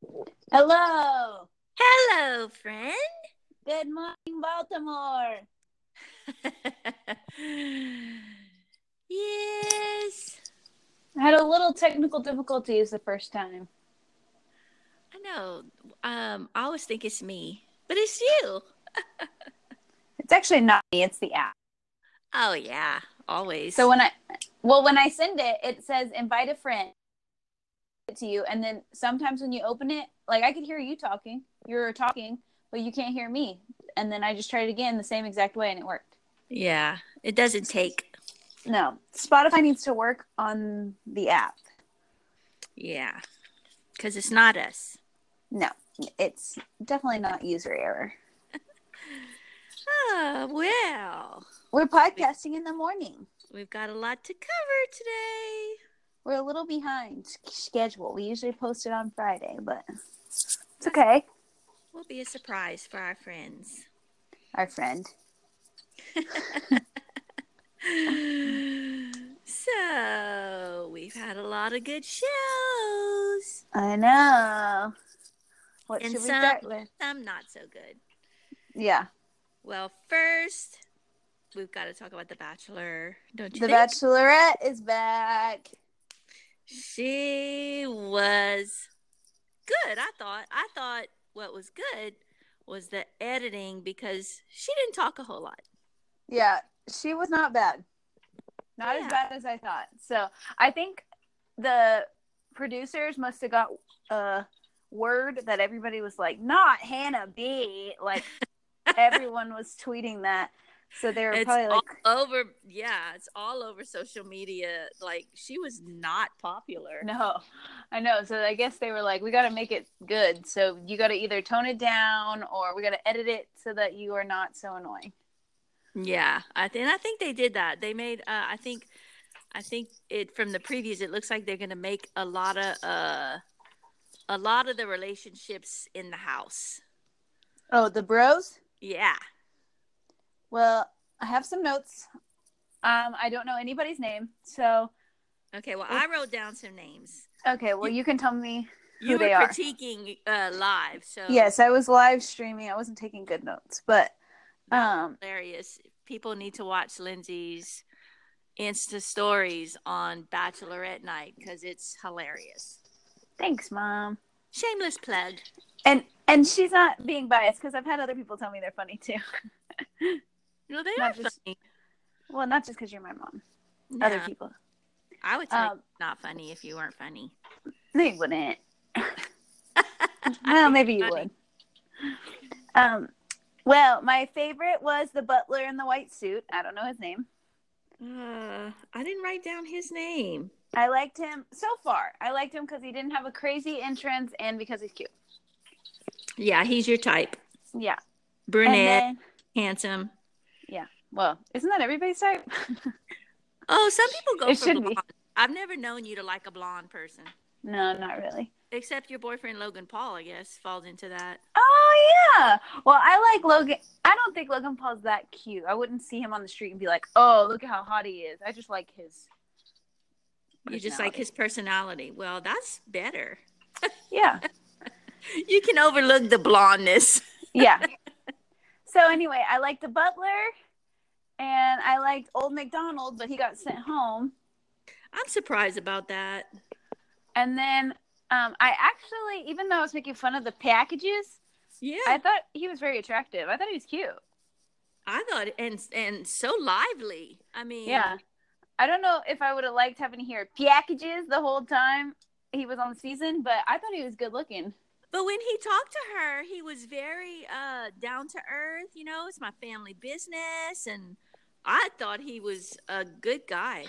Hello. Hello, friend. Good morning, Baltimore. Yes, I had a little technical difficulties the first time. I know. I always think it's me, but it's you. It's actually not me, it's the app. Oh yeah, So always. when I send it, it says invite a friend to you, and then sometimes when you open it, like I could hear you talking. You're talking, but you can't hear me. And then I just tried it again the same exact way and it worked. Yeah, it doesn't take. No. Spotify needs to work on the app. Yeah, because it's not us. No. It's definitely not user error. Oh well, We're we- podcasting in the morning. we've got a lot to cover today. We're a little behind schedule. We usually post it on Friday, but it's That's okay. will be a surprise for our friends. Our friend. So, we've had a lot of good shows I know. What and should we some start with? some not so good. Yeah. Well, first, we've got to talk about The Bachelor, don't you The think? Bachelorette is back. She was good, I thought. I thought what was good was the editing because she didn't talk a whole lot. Yeah, she was not bad. Not as Yeah. bad as I thought. So I think the producers must have got a word that everybody was like, not Hannah B. Like everyone was tweeting that. So they were It's probably all like, over. Yeah, it's all over social media. Like, she was not popular. no, I know. So I guess they were like, we got to make it good. So you got to either tone it down or we got to edit it so that you are not so annoying. Yeah, I think they did that. They made I think it from the previews it looks like they're going to make a lot of the relationships in the house. Oh, the bros? Yeah. Well, I have some notes. I don't know anybody's name. So, Okay, well, if, I wrote down some names. okay, well, You you can tell me who you were they are. critiquing live, so Yes, I was live streaming. I wasn't taking good notes, but that was um hilarious. People need to watch Lindsay's Insta stories on Bachelorette night because it's hilarious. thanks, Mom. Shameless plug. And she's not being biased because I've had other people tell me they're funny too. No, they Not are just funny. well, not just because you're my mom. Other No, people. I would tell you not funny if you weren't funny. They wouldn't. I Well, think maybe you're you funny. would. Um well, my favorite was the butler in the white suit. I don't know his name. I didn't write down his name. I liked him so far. I liked him because he didn't have a crazy entrance and because he's cute. Yeah, he's your type. Yeah. And Brunette, then, handsome. yeah. Well, isn't that everybody's type? Oh, some people go It for should be. blonde. I've never known you to like a blonde person. No, not really. Except your boyfriend Logan Paul, I guess, falls into that. Oh, yeah. Well, I like Logan. I don't think Logan Paul's that cute. I wouldn't see him on the street and be like, oh, look at how hot he is. I just like his You just like personality. his personality. Well, that's better. Yeah. You can overlook the blondness. Yeah. So, anyway, I liked the butler and I liked Old McDonald, but he got sent home. I'm surprised about that. And then I actually, even though I was making fun of the packages, Yeah, I thought he was very attractive. I thought he was cute. I thought, and so lively. I mean, Yeah. I don't know if I would have liked having to hear packages the whole time he was on the season, but I thought he was good looking. but when he talked to her, he was very down to earth. You know, it's my family business, and I thought he was a good guy.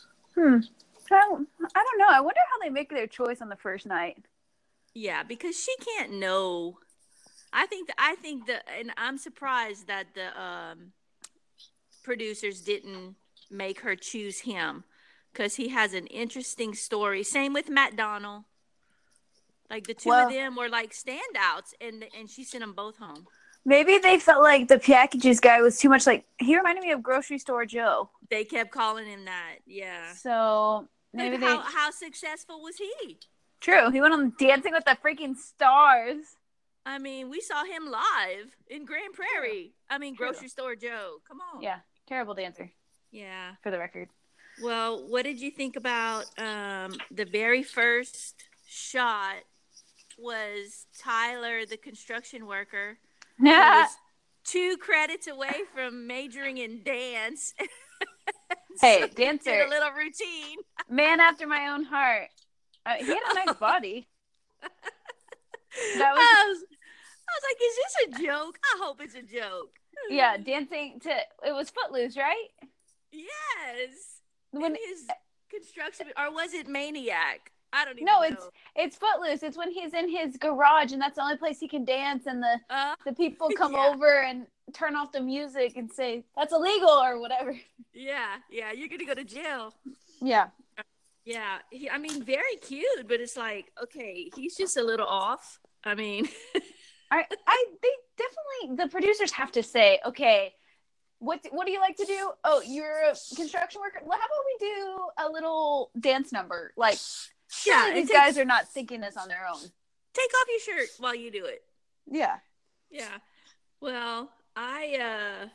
I don't know. I wonder how they make their choice on the first night. Yeah, because she can't know. I think the, and I'm surprised that the producers didn't make her choose him because he has an interesting story. Same with Matt Donnell. Like the two of Well, them were like standouts, and she sent them both home. maybe they felt like the packages guy was too much like, he reminded me of Grocery Store Joe. They kept calling him that. Yeah. So But maybe they, how successful was he? True. He went on Dancing with the Freaking Stars. I mean, we saw him live in Grand Prairie. I mean, True. Grocery Store Joe. Come on. Yeah. Terrible dancer, Yeah. for the record. Well, what did you think about the very first shot was Tyler, the construction worker, who was 2 credits away from majoring in dance. Hey, So dancer. he did a little routine. Man after my own heart. He had a nice body. That was, I was like, is this a joke? I hope it's a joke. yeah, dancing to, it was Footloose, right? Yes. When In his construction, or was it Maniac? I don't even No, know. it's Footloose. It's when he's in his garage and that's the only place he can dance, and the people come Yeah. over and turn off the music and say that's illegal or whatever. Yeah, you're gonna go to jail. Yeah. Yeah, I mean, very cute, but it's like, okay, he's just a little off. I mean, They definitely, the producers have to say, okay, what do you like to do? Oh, you're a construction worker. Well, how about we do a little dance number? Like, yeah, these guys are not thinking this on their own. take off your shirt while you do it. Yeah. Yeah. Well, I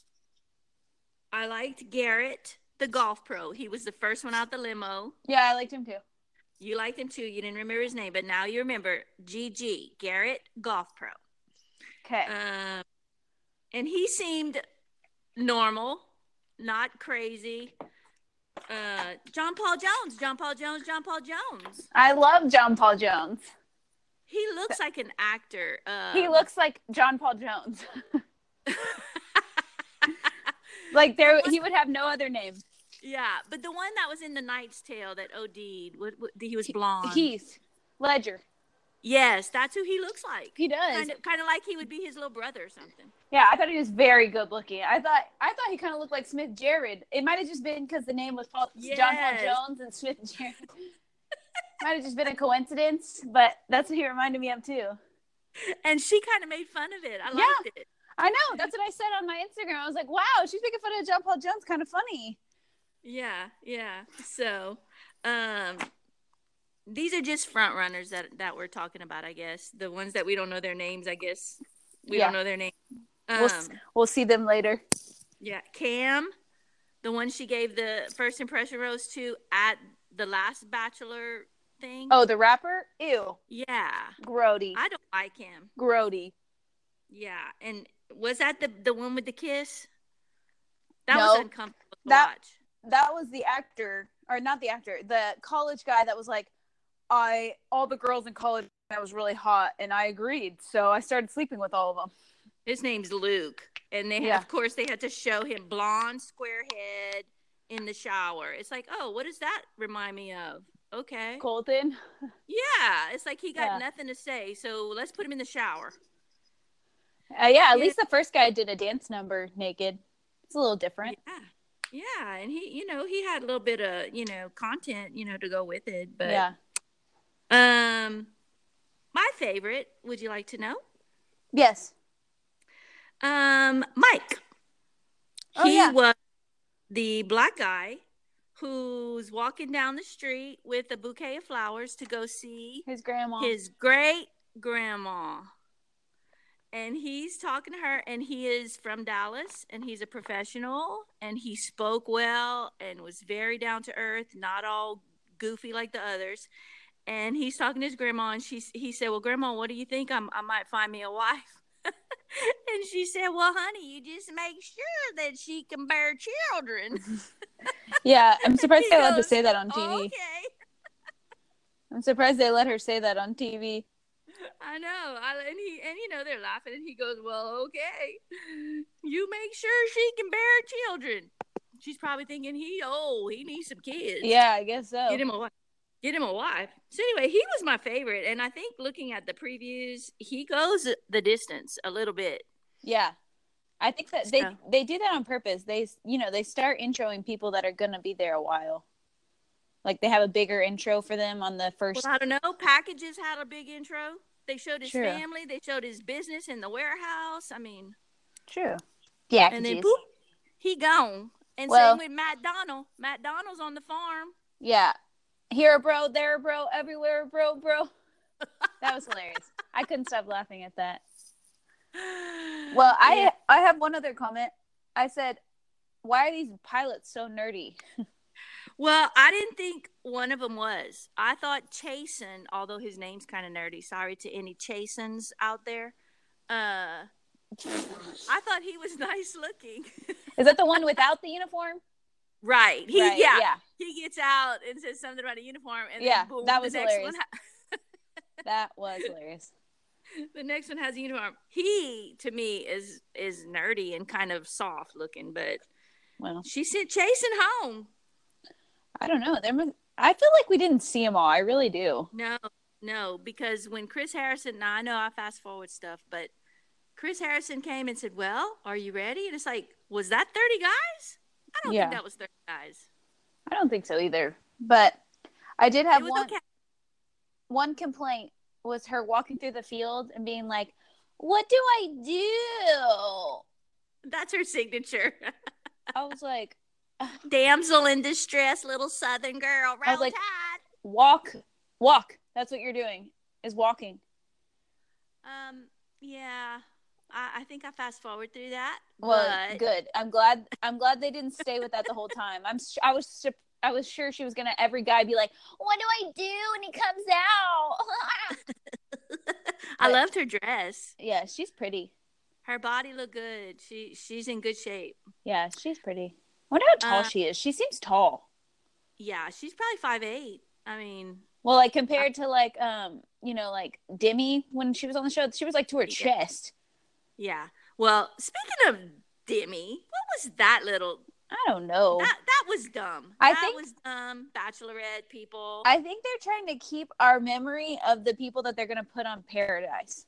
liked Garrett, the golf pro. He was the first one out the limo. Yeah, I liked him too. You liked him too. You didn't remember his name, but now you remember. GG, Garrett, golf pro. Okay. And he seemed normal, not crazy. John Paul Jones. I love John Paul Jones. He looks like an actor. He looks like John Paul Jones. Like he would have no other name. Yeah, but the one that was in The Knight's Tale that OD'd, he was blonde. Heath Ledger. Yes, that's who he looks like. He does. Kind of like he would be his little brother or something. Yeah, I thought he was very good looking. I thought he kind of looked like Smith Jared. It might have just been because the name was John Paul Jones and Smith Jared. Might have just been a coincidence, but that's what he reminded me of too. And she kind of made fun of it. I liked it. I know. That's what I said on my Instagram. I was like, wow, she's making fun of John Paul Jones. Kind of funny. Yeah. So, these are just front runners that we're talking about, I guess. The ones that we don't know their names, I guess. We don't know their name. We'll see them later. Yeah. Cam, the one she gave the first impression rose to at the last Bachelor thing. Oh, the rapper? Ew. Yeah. Grody. I don't like him. Grody. Yeah. And was that the one with the kiss? That No, was uncomfortable to watch. That was the actor, or not the actor, the college guy that was like, all the girls in college, that was really hot, and I agreed. So I started sleeping with all of them. His name's Luke. And of course, they had to show him blonde, square head in the shower. It's like, oh, what does that remind me of? Okay. Colton. Yeah. It's like he got nothing to say. So let's put him in the shower. At least the first guy did a dance number naked. It's a little different. Yeah. And he had a little bit of, content, to go with it. But yeah. My favorite, would you like to know? Yes. Mike. He was the black guy who's walking down the street with a bouquet of flowers to go see his grandma, his great grandma. And he's talking to her, and he is from Dallas, and he's a professional, and he spoke well and was very down to earth, not all goofy like the others. And he's talking to his grandma, and he said, well, Grandma, what do you think? I might find me a wife. And she said, well, honey, you just make sure that she can bear children. Yeah, I'm surprised they let her say that on TV. Okay. I'm surprised they let her say that on TV. I know. And they're laughing, and he goes, well, okay. You make sure she can bear children. She's probably thinking he needs some kids. Yeah, I guess so. Get him a wife. So anyway, he was my favorite, and I think looking at the previews, he goes the distance a little bit. Yeah, I think that they do that on purpose. They start introing people that are gonna be there a while. Like they have a bigger intro for them on the first. Well, I don't know. Packages had a big intro. They showed his family. They showed his business in the warehouse. I mean, true. Yeah, and then boop, he gone. And same with Matt Donald. Matt Donald's on the farm. Yeah. Here, bro, there, bro, everywhere, bro. That was hilarious. I couldn't stop laughing at that. Well, Yeah. I have one other comment. I said, why are these pilots so nerdy? Well, I didn't think one of them was. I thought Chasen, although his name's kind of nerdy. Sorry to any Chasens out there. I thought he was nice looking. Is that the one without the uniform? Right. Right, yeah. He gets out and says something about a uniform, and Yeah, then boom, that was the next hilarious. one. That was hilarious. The next one has a uniform. He, to me, is nerdy and kind of soft looking, but Well, she sent Chasen home. I don't know. I feel like we didn't see them all. I really do. No, because when Chris Harrison, now I know I fast forward stuff, but Chris Harrison came and said, "Well, are you ready?" And it's like, was that 30 guys? I don't think that was 30 guys. I don't think so either. But I did have one complaint was her walking through the field and being like, "What do I do?" That's her signature. I was like, damsel in distress, little Southern girl. I was like, walk. That's what you're doing, is walking. Yeah. I think I fast forward through that. Well, good. I'm glad they didn't stay with that the whole time. I was sure she was gonna every guy be like, "What do I do when he comes out?" I loved her dress. Yeah, she's pretty. Her body looked good. She's in good shape. Yeah, she's pretty. I wonder how tall she is. She seems tall. Yeah, she's probably 5'8". I mean, well, like compared to like like Demi when she was on the show, she was like to her chest. Yeah. Well, speaking of Demi, what was that little? I don't know. That was dumb. That was dumb. Bachelorette people. I think they're trying to keep our memory of the people that they're going to put on Paradise.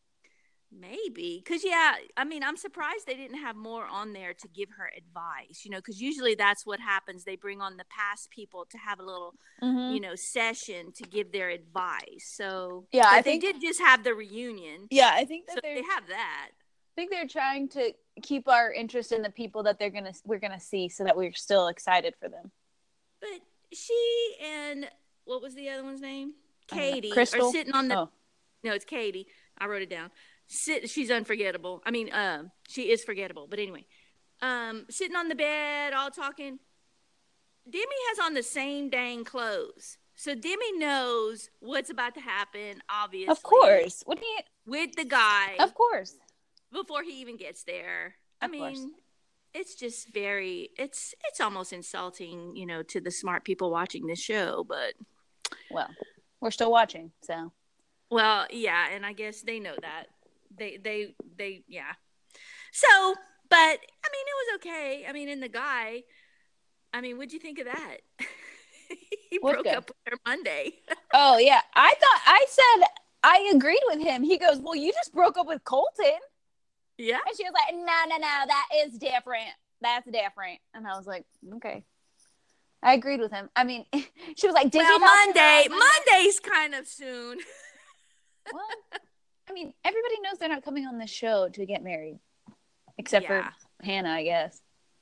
Maybe. Because, yeah, I mean, I'm surprised they didn't have more on there to give her advice, because usually that's what happens. They bring on the past people to have a little, session to give their advice. So, yeah, I think they did just have the reunion. Yeah, I think that they have that. I think they're trying to keep our interest in the people that we're gonna see, so that we're still excited for them. But she and what was the other one's name? Katie Crystal? Are sitting on the. Oh. No, it's Katie. I wrote it down. She's unforgettable. I mean, she is forgettable. But anyway, sitting on the bed, all talking. Demi has on the same dang clothes, so Demi knows what's about to happen. Obviously, of course. What do you with the guy? Of course. Before he even gets there. I mean, it's just it's almost insulting, to the smart people watching this show, but. Well, we're still watching, so. Well, yeah, and I guess they know that. They yeah. So, but, I mean, it was okay. I mean, and the guy, I mean, what'd you think of that? He broke up with her Monday. Oh, yeah. I said, I agreed with him. He goes, well, you just broke up with Colton. Yeah. And she was like, no, that is different. That's different. And I was like, okay. I agreed with him. I mean, she was like, did you Monday's kind of soon. Well, I mean, everybody knows they're not coming on this show to get married. Except for Hannah, I guess.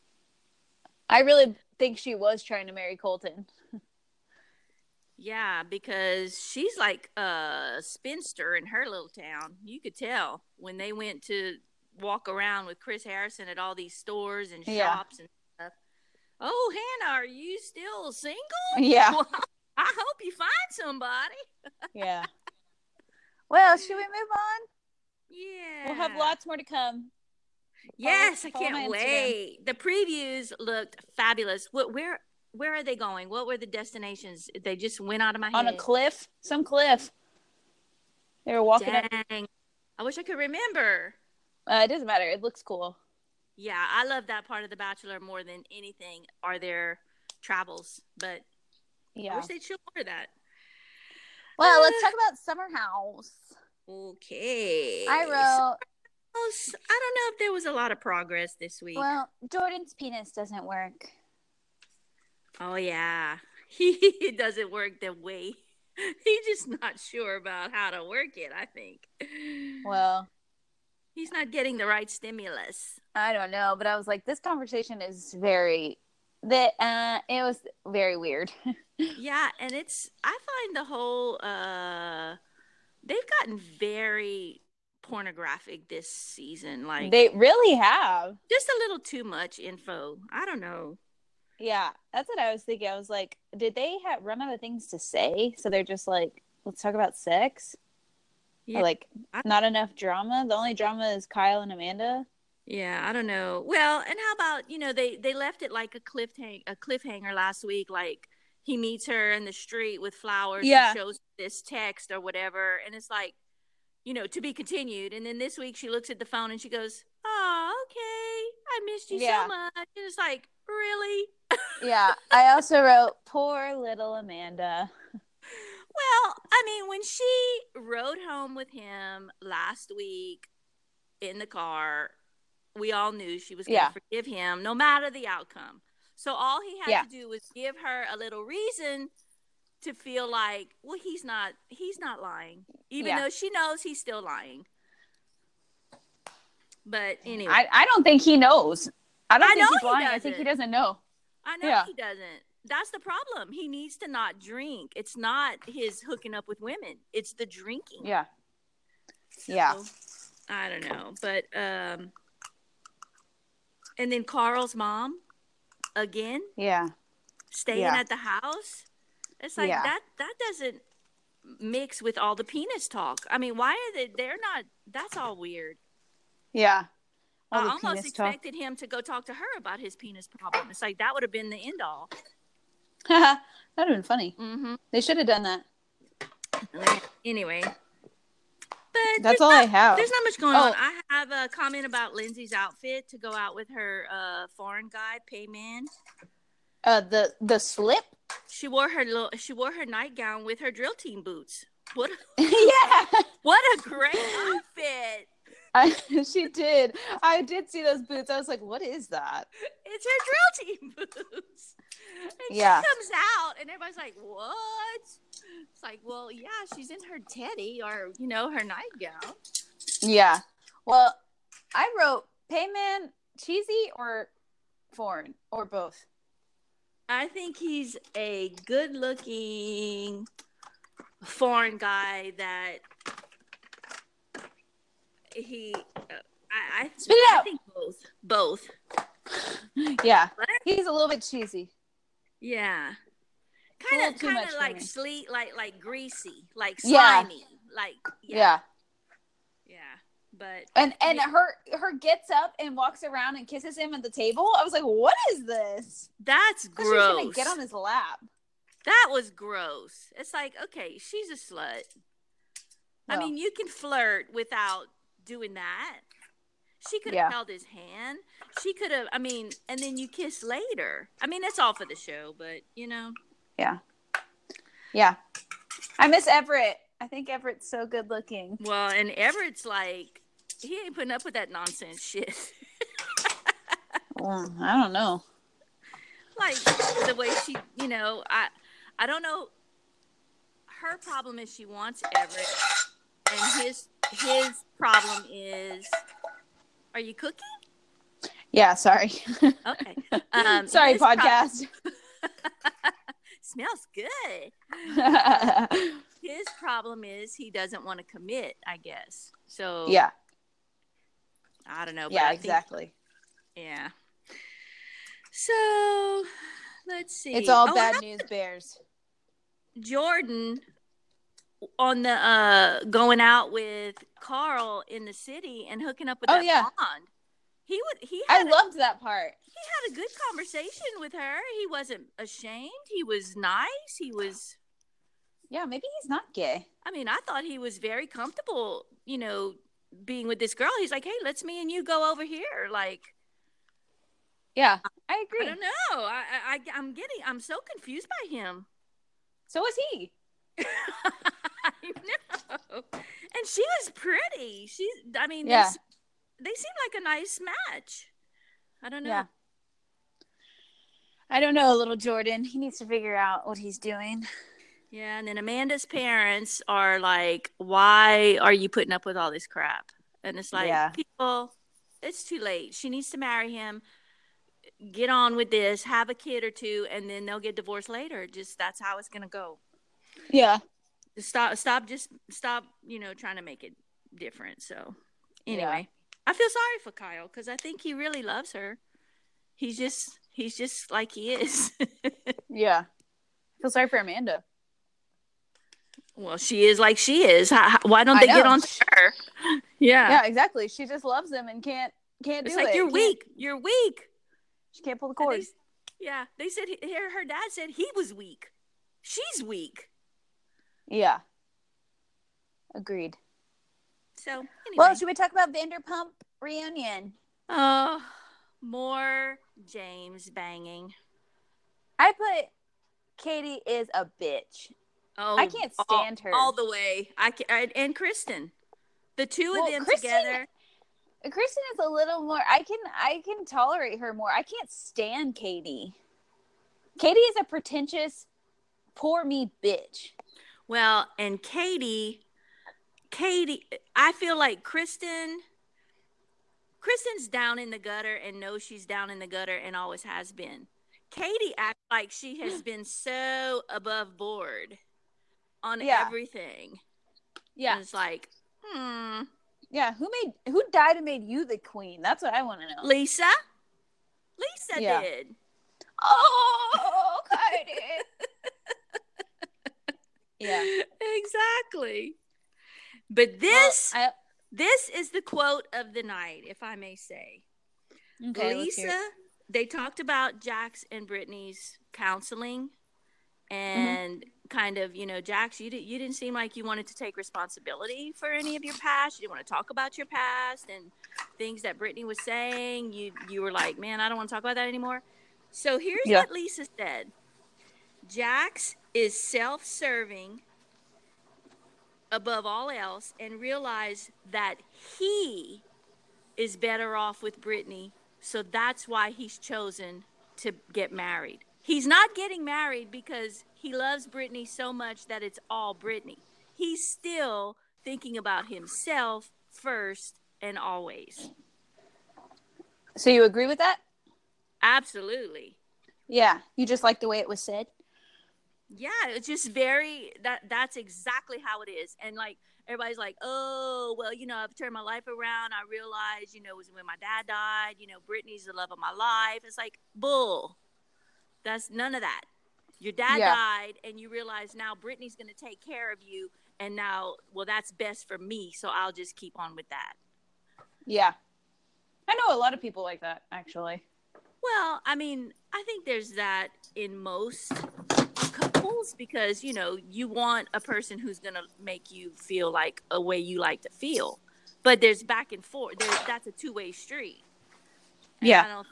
I really think she was trying to marry Colton. Yeah, because she's like a spinster in her little town. You could tell when they went to walk around with Chris Harrison at all these stores and shops and stuff. Oh, Hannah, are you still single? Yeah. Well, I hope you find somebody. Yeah. Well, should we move on? Yeah. We'll have lots more to come. Yes, I can't wait. The previews looked fabulous. Where are they going? What were the destinations? They just went out of my head. On a cliff? Some cliff. They were walking up. I wish I could remember. It doesn't matter. It looks cool. Yeah, I love that part of The Bachelor more than anything are their travels. But I wish they'd show more of that. Well, let's talk about Summer House. Okay. I wrote... I don't know if there was a lot of progress this week. Well, Jordan's penis doesn't work. Oh, yeah. He doesn't work the way. He's just not sure about how to work it, I think. Well... He's not getting the right stimulus. I don't know, but I was like, this conversation is very that it was very weird. Yeah, and I find the whole they've gotten very pornographic this season. Like They really have. just a little too much info. I don't know. Yeah, that's what I was thinking. I was like, did they run out of things to say? So they're just like, let's talk about sex? Yeah. Or like, not enough drama? The only drama is Kyle and Amanda? Yeah, I don't know. Well, and how about, they left it like a cliffhanger last week, like he meets her in the street with flowers and Yeah. shows this text or whatever, and it's like, to be continued. And then this week she looks at the phone and she goes, "Oh, okay. I missed you Yeah. so much." And it's like, really? Yeah. I also wrote, poor little Amanda. Well, I mean, when she rode home with him last week in the car, we all knew she was going to forgive him no matter the outcome. So all he had to do was give her a little reason to feel like, well, he's not lying, even though she knows he's still lying. But anyway, I don't think he knows. I don't think he's lying. Doesn't. I think he doesn't know. I know he doesn't. That's the problem. He needs to not drink. It's not his hooking up with women. It's the drinking. Yeah. Yeah. So, I don't know. But, and then Carl's mom, again. Yeah. Staying at the house. It's like, that doesn't mix with all the penis talk. I mean, why are they're not, that's all weird. Yeah. I almost expected him to go talk to her about his penis problem. It's like, that would have been the end all. That would have been funny. Mm-hmm. They should have done that. Anyway. But that's all I have. There's not much going on. I have a comment about Lindsay's outfit to go out with her foreign guy, Payman. The slip? She wore her nightgown with her drill team boots. What? Yeah. What a great outfit. She did. I did see those boots. I was like, what is that? It's her drill team boots. And she comes out and everybody's like, what? It's like, well, yeah, she's in her teddy or, her nightgown. Yeah. Well, I wrote Payman cheesy or foreign or both. I think he's a good-looking foreign guy that he. I think both. Yeah, he's a little bit cheesy. Yeah, kind of like sleek, like greasy, like slimy, like yeah. But and her gets up and walks around and kisses him at the table. I was like, what is this? That's gross. She's gonna get on his lap. That was gross. It's like, okay, she's a slut. Well, I mean, you can flirt without doing that. She could have held his hand. She could have, and then you kiss later. I mean, it's all for the show, but Yeah. Yeah. I miss Everett. I think Everett's so good looking. Well, and Everett's like, he ain't putting up with that nonsense shit. Well, I don't know. Like the way she, I don't know. Her problem is she wants Everett, and his problem is, are you cooking? Yeah, sorry. Okay. Sorry, podcast. Smells good. His problem is he doesn't want to commit, I guess. So yeah, I don't know. Yeah, exactly. Yeah. So let's see. It's all bad news bears. Jordan on the going out with Carl in the city and hooking up with that blonde. I loved that part. He had a good conversation with her. He wasn't ashamed. He was nice. He was. Yeah, maybe he's not gay. I mean, I thought he was very comfortable, being with this girl. He's like, hey, let's me and you go over here. Like. Yeah, I agree. I don't know. I'm so confused by him. So was he. I know. And she was pretty. They seem like a nice match. I don't know. Yeah. I don't know, little Jordan. He needs to figure out what he's doing. Yeah, and then Amanda's parents are like, why are you putting up with all this crap? And it's like, people, it's too late. She needs to marry him. get on with this, have a kid or two, and then they'll get divorced later. Just that's how it's gonna go. Yeah. Just stop, trying to make it different. So anyway, I feel sorry for Kyle because I think he really loves her. He's just like he is. Yeah. I feel sorry for Amanda. Well, she is like she is. Why don't they get on to her? Yeah. Yeah, exactly. She just loves him and can't do it. It's like, you're weak. You're weak. She can't pull the cord. They said her dad said he was weak. She's weak. Yeah. Agreed. So, anyway. Well, should we talk about Vanderpump reunion? More James banging. I put Katie is a bitch. Oh, I can't stand her all the way. And Kristen, the two of them together. Kristen is a little more. I can tolerate her more. I can't stand Katie. Katie is a pretentious, poor me bitch. Well, and Katie, I feel like Kristen's down in the gutter and knows she's down in the gutter and always has been. Katie acts like she has been so above board on everything. Yeah. And it's like, Yeah, who died and made you the queen? That's what I want to know. Lisa did. Oh, Katie. Yeah. Exactly. But this is the quote of the night, if I may say. Okay, Lisa, they talked about Jax and Brittany's counseling and kind of, Jax, you didn't seem like you wanted to take responsibility for any of your past. You didn't want to talk about your past and things that Brittany was saying. You were like, man, I don't want to talk about that anymore. So here's what Lisa said. Jax is self-serving above all else and realized that he is better off with Brittany. So that's why he's chosen to get married. He's not getting married because he loves Brittany so much that it's all Brittany. He's still thinking about himself first and always. So you agree with that? Absolutely. Yeah. You just like the way it was said? Yeah, it's just that's exactly how it is. And like, everybody's like, oh, well, I've turned my life around. I realized, it was when my dad died, Brittany's the love of my life. It's like, bull. That's none of that. Your dad died and you realize now Brittany's going to take care of you. And now, well, that's best for me. So I'll just keep on with that. Yeah. I know a lot of people like that, actually. Well, I mean, I think there's that in most couples because, you want a person who's going to make you feel like a way you like to feel. But there's back and forth. That's a two-way street. And I don't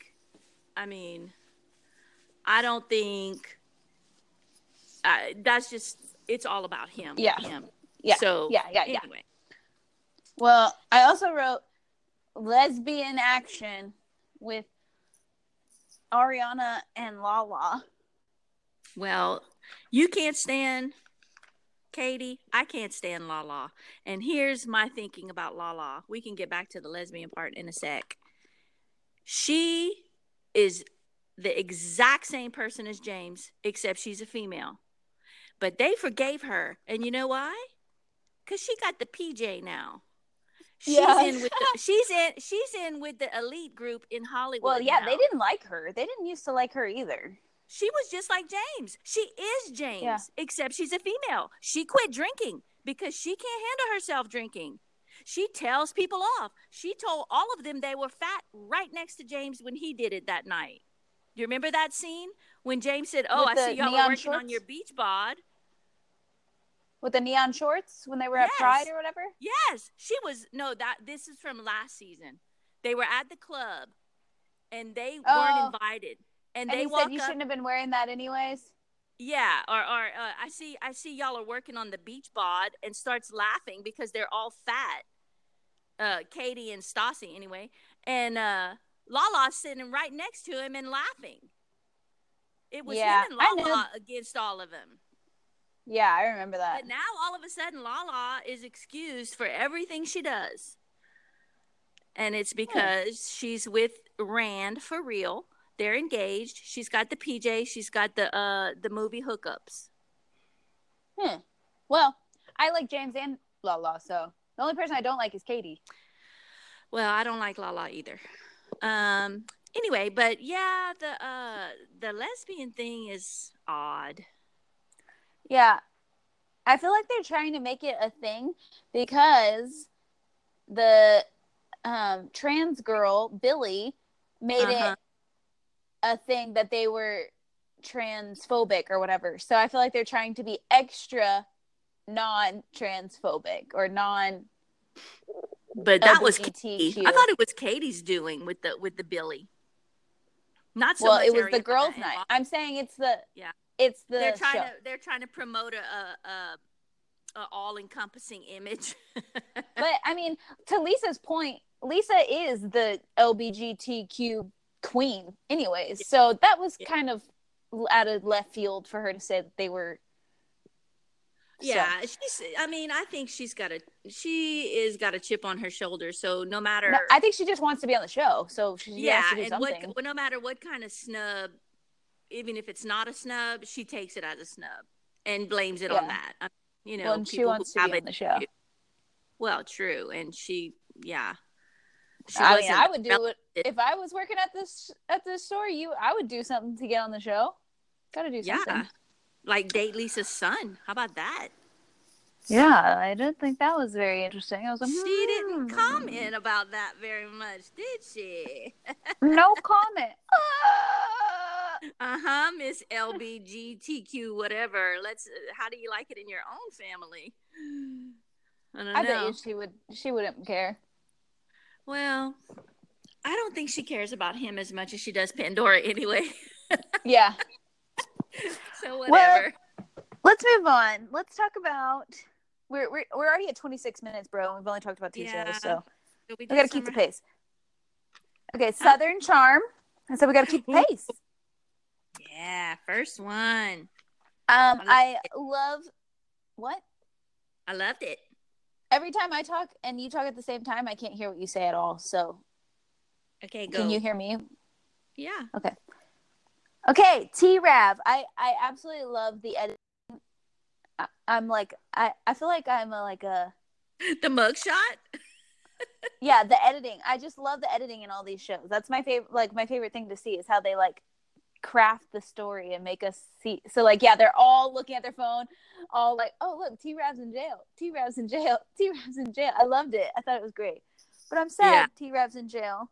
think that's just, it's all about him. Yeah. Him. Yeah. So, anyway. Well, I also wrote lesbian action with Ariana and Lala. Well, you can't stand Katie. I can't stand Lala. And here's my thinking about Lala. We can get back to the lesbian part in a sec. She is the exact same person as James, except she's a female. But they forgave her. And you know why? Because she got the PJ now. She's in with the elite group in Hollywood. Well, yeah, now. They didn't like her. They didn't used to like her either. She was just like James. She is James, except she's a female. She quit drinking because she can't handle herself drinking. She tells people off. She told all of them they were fat right next to James when he did it that night. Do you remember that scene when James said, "Oh, I see y'all are working on your beach bod." With the neon shorts when they were at Pride or whatever? Yes. This is from last season. They were at the club and they weren't invited. And they said you shouldn't have been wearing that anyways? Yeah. Or I see y'all are working on the beach bod and starts laughing because they're all fat. Katie and Stassi anyway. And Lala's sitting right next to him and laughing. It was him and Lala against all of them. Yeah, I remember that. But now, all of a sudden, Lala is excused for everything she does. And it's because she's with Rand for real. They're engaged. She's got the PJ. She's got the movie hookups. Well, I like James and Lala, so the only person I don't like is Katie. Well, I don't like Lala either. Anyway, but yeah, the lesbian thing is odd. Yeah. I feel like they're trying to make it a thing because the trans girl, Billy, made it a thing that they were transphobic or whatever. So I feel like they're trying to be extra non-transphobic or non. But that was Katie. I thought it was Katie's doing with the Billy. Not so much. Well, it was the girls' night. I'm saying it's the It's the they're trying to promote a all-encompassing image. But I mean, to Lisa's point, Lisa is the LGBTQ queen anyways. So that was kind of out of left field for her to say that they were. Yeah, I think she's got a chip on her shoulder. So no matter, no, I think she just wants to be on the show. So she has to do something. No matter what kind of snub, even if it's not a snub, she takes it as a snub and blames it on that. And she wants to be on the show. Well, true, and she. I would do it if I was working at this store. I would do something to get on the show. Got to do something. Yeah. Like date Lisa's son. How about that? Yeah, I didn't think that was very interesting. I was like, she didn't comment about that very much, did she? No comment. Miss LGBTQ whatever. How do you like it in your own family? I bet you she wouldn't care. Well, I don't think she cares about him as much as she does Pandora anyway. Yeah. So whatever. Well, let's move on. Let's talk about we're already at 26 minutes, bro, and we've only talked about 2 shows, so we got to keep the pace. Okay, Southern Charm. I said we got to keep the pace. Yeah, first one. I love what? I loved it. Every time I talk and you talk at the same time, I can't hear what you say at all. So, okay, go. Can you hear me? Yeah. Okay, T-Rav. I absolutely love the editing. I'm like, I feel like I'm the mugshot. Yeah, the editing. I just love the editing in all these shows. That's my favorite. Like my favorite thing to see is how they craft the story and make us see. So they're all looking at their phone, all like, oh look, T-Rav's in jail. T-Rav's in jail. T-Rav's in jail. I loved it. I thought it was great. But I'm sad T-Rav's in jail.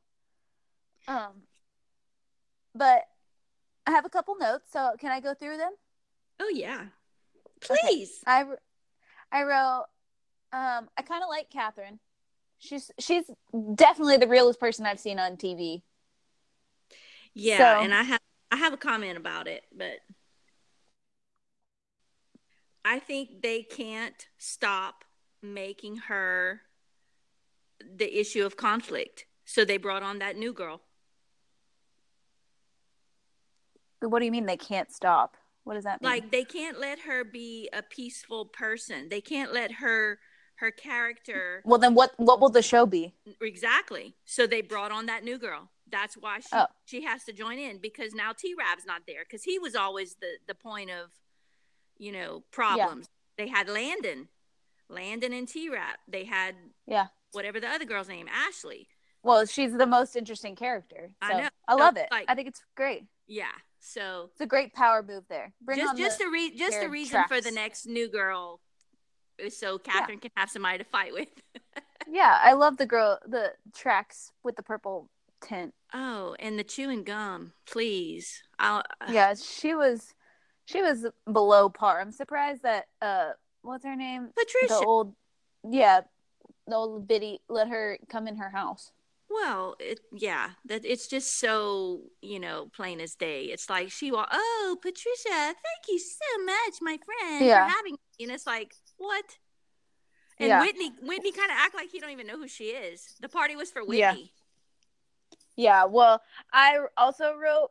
But I have a couple notes, so can I go through them? Oh yeah, please. Okay. I wrote. I kind of like Catherine. She's definitely the realest person I've seen on TV. Yeah, and I have a comment about it, but I think they can't stop making her the issue of conflict. So they brought on that new girl. What do you mean they can't stop? What does that mean? Like they can't let her be a peaceful person. They can't let her character. Well, then what will the show be? Exactly. So they brought on that new girl. That's why she has to join in, because now T-Rav's not there, because he was always the point of, problems. Yeah. They had Landon and T-Rav. They had whatever the other girl's name, Ashley. Well, she's the most interesting character. So I know. I love it. I think it's great. Yeah. So it's a great power move there. Just the reason for the next new girl, so Catherine can have somebody to fight with. Yeah, I love the tracks with the purple tint. Oh, and the chewing gum, please. Yeah, she was below par. I'm surprised that what's her name? Patricia. The old biddy let her come in her house. Well, it's just so, plain as day. It's like oh, Patricia, thank you so much, my friend, for having me. And it's like, what? And Whitney kind of act like he don't even know who she is. The party was for Whitney. Yeah, well, I also wrote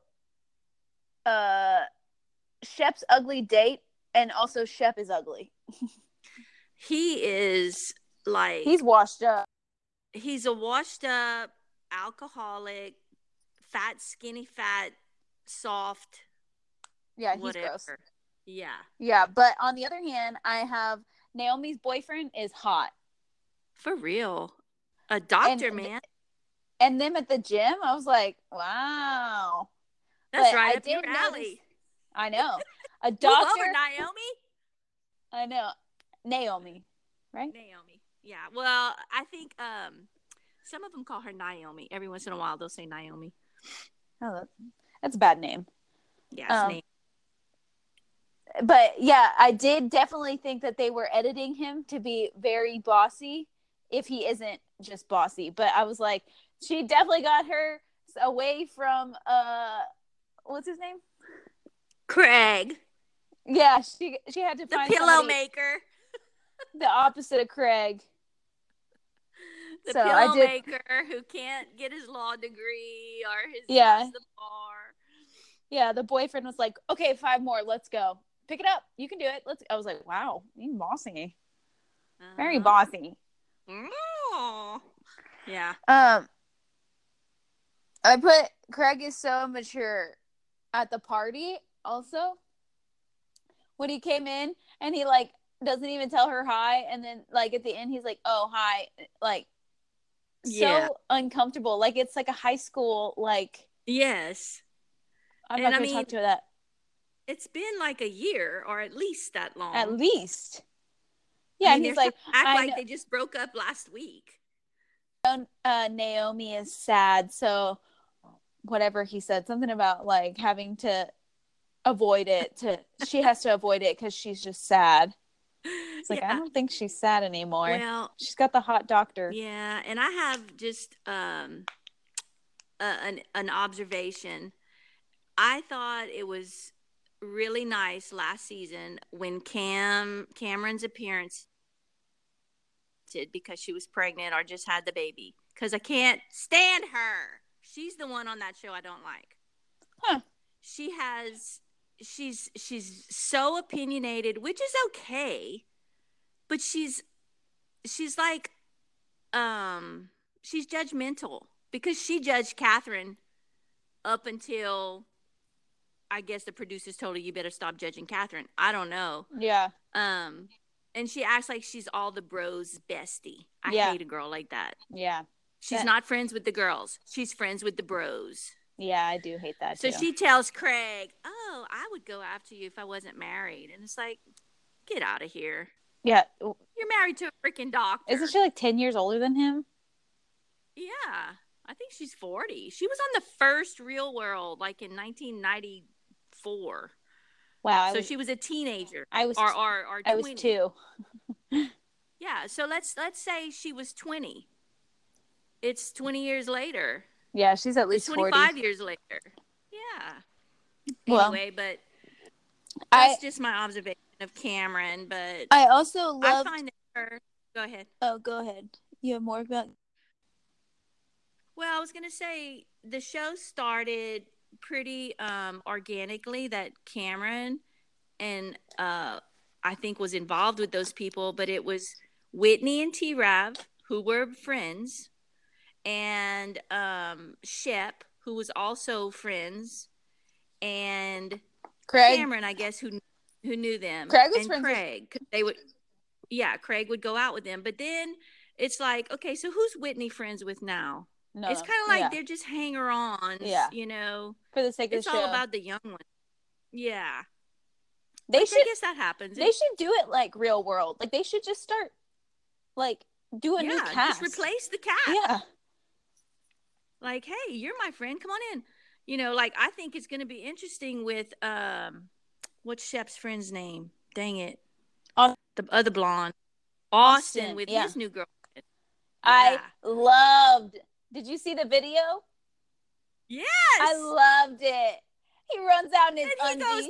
Shep's ugly date, and also Shep is ugly. He is he's washed up. He's a washed up alcoholic, skinny fat soft. Yeah, he's whatever. gross. Yeah. Yeah, but on the other hand, I have Naomi's boyfriend is hot. For real. A doctor, man. And them at the gym, I was like, wow. That's but right I up your did alley. notice, I know. A Move doctor. over, Naomi. I know. Naomi, right? Naomi. Yeah. Well, I think some of them call her Naomi. Every once in a while, they'll say Naomi. Oh, that's a bad name. Yeah, it's Naomi. But yeah, I did definitely think that they were editing him to be very bossy if he isn't just bossy. But I was like, she definitely got her away from what's his name? Craig. Yeah, she had to find the pillow maker. The opposite of Craig. The pillow maker who can't get his law degree or his the bar. Yeah, the boyfriend was like, okay, 5 more, let's go. Pick it up. You can do it. I was like, wow, you're bossy. Very bossy. Oh. Yeah. I put Craig is so mature at the party also. When he came in and he like doesn't even tell her hi, and then like at the end he's like, oh, hi. Like so uncomfortable. Like it's like a high school like. Yes. I'm not going to talk to that. It's been like a year or at least that long. At least. Yeah, and he's like, act like they just broke up last week. Naomi is sad, so whatever he said, something about like having to avoid it. She has to avoid it because she's just sad. It's like, I don't think she's sad anymore. Well, she's got the hot doctor. Yeah, and I have just an observation. I thought it was really nice last season when Cameron's appearance did because she was pregnant or just had the baby. Because I can't stand her. She's the one on that show I don't like. Huh. She's so opinionated, which is okay, but she's like she's judgmental because she judged Catherine up until I guess the producers told her you better stop judging Catherine. I don't know. Yeah. And she acts like she's all the bros' bestie. I hate a girl like that. Yeah. She's not friends with the girls. She's friends with the bros. Yeah, I do hate that too. So she tells Craig, oh, I would go after you if I wasn't married. And it's like, get out of here. Yeah. You're married to a freaking doctor. Isn't she like 10 years older than him? Yeah. I think she's 40. She was on the first Real World like in 1994. Wow. So she was a teenager. I was 2. Yeah. So let's say she was 20. It's 20 years later. Yeah, she's at least 25 40. years later. Yeah. Well, anyway, but that's just my observation of Cameron. But I also love. I find her. Go ahead. Oh, go ahead. You have more about. Well, I was gonna say the show started pretty organically. That Cameron and I think was involved with those people, but it was Whitney and T-Rav who were friends. And Shep, who was also friends, and Craig. Cameron, I guess, who knew them. Craig was and friends Craig. Craig would go out with them. But then it's like, okay, so who's Whitney friends with now? No, it's kind of like they're just hanger-ons, you know. For the sake of the show. It's all about the young ones. Yeah. I guess that happens. They should do it like Real World. Like, they should just start, like, do a new cast. Just replace the cast. Yeah. Like, hey, you're my friend. Come on in. You know, like, I think it's going to be interesting with, what's Shep's friend's name? Dang it. The other blonde. Austin with his new girlfriend. Yeah. I loved. Did you see the video? Yes. I loved it. He runs out in his undies. And